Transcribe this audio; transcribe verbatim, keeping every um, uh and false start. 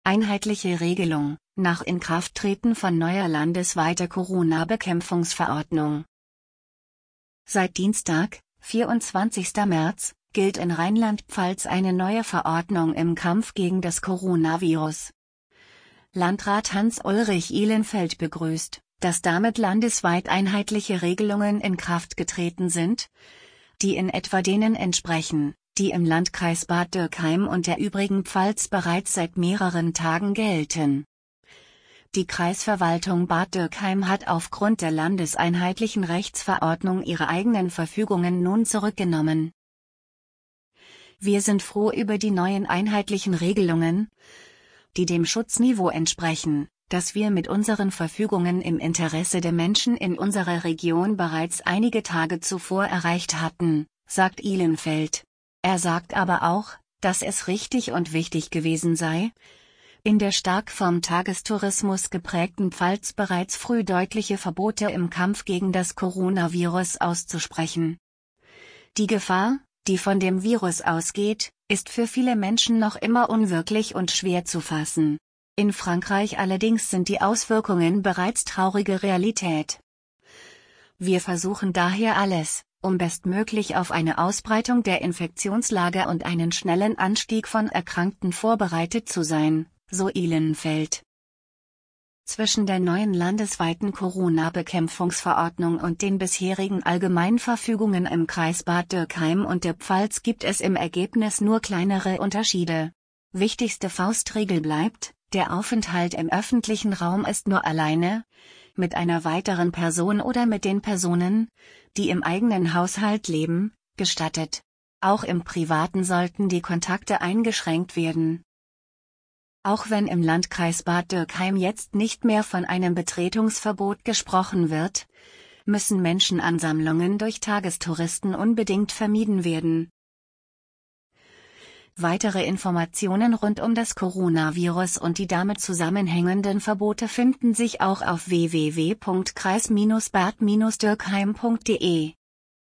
Einheitliche Regelung, nach Inkrafttreten von neuer landesweiter Corona-Bekämpfungsverordnung. Seit Dienstag, vierundzwanzigster März, gilt in Rheinland-Pfalz eine neue Verordnung im Kampf gegen das Coronavirus. Landrat Hans-Ulrich Ihlenfeld begrüßt, dass damit landesweit einheitliche Regelungen in Kraft getreten sind, die in etwa denen entsprechen, die im Landkreis Bad Dürkheim und der übrigen Pfalz bereits seit mehreren Tagen gelten. Die Kreisverwaltung Bad Dürkheim hat aufgrund der landeseinheitlichen Rechtsverordnung ihre eigenen Verfügungen nun zurückgenommen. Wir sind froh über die neuen einheitlichen Regelungen, die dem Schutzniveau entsprechen, das wir mit unseren Verfügungen im Interesse der Menschen in unserer Region bereits einige Tage zuvor erreicht hatten, sagt Ihlenfeld. Er sagt aber auch, dass es richtig und wichtig gewesen sei, in der stark vom Tagestourismus geprägten Pfalz bereits früh deutliche Verbote im Kampf gegen das Coronavirus auszusprechen. Die Gefahr, die von dem Virus ausgeht, ist für viele Menschen noch immer unwirklich und schwer zu fassen. In Frankreich allerdings sind die Auswirkungen bereits traurige Realität. Wir versuchen daher alles, um bestmöglich auf eine Ausbreitung der Infektionslage und einen schnellen Anstieg von Erkrankten vorbereitet zu sein, so Ihlenfeld. Zwischen der neuen landesweiten Corona-Bekämpfungsverordnung und den bisherigen Allgemeinverfügungen im Kreis Bad Dürkheim und der Pfalz gibt es im Ergebnis nur kleinere Unterschiede. Wichtigste Faustregel bleibt: Der Aufenthalt im öffentlichen Raum ist nur alleine, mit einer weiteren Person oder mit den Personen, die im eigenen Haushalt leben, gestattet. Auch im Privaten sollten die Kontakte eingeschränkt werden. Auch wenn im Landkreis Bad Dürkheim jetzt nicht mehr von einem Betretungsverbot gesprochen wird, müssen Menschenansammlungen durch Tagestouristen unbedingt vermieden werden. Weitere Informationen rund um das Coronavirus und die damit zusammenhängenden Verbote finden sich auch auf w w w punkt kreis Bindestrich bad Bindestrich dürkheim punkt de.